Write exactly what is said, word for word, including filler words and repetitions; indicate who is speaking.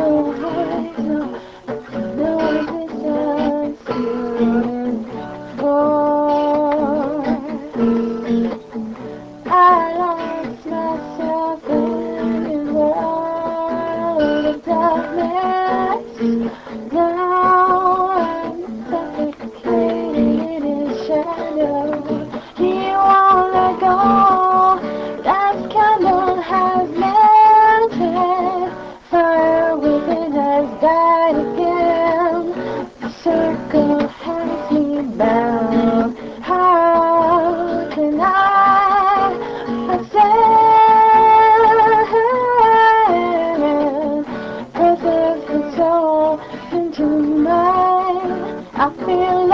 Speaker 1: I lost myself in a world of darkness. Now I'm suffocating in shadow. He won't let go. That candle has melted. Fire within has died again. The circle has me bound. How can I ascend? Presence and soul into mine. I feel